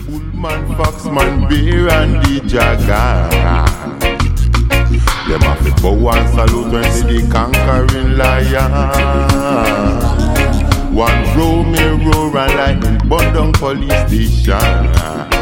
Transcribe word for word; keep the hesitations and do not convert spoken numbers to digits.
Bullman, Foxman, Bear and the Jaguar. Them have to bow and salute when see the conquering lion. One row me roar and lightning burn down police station.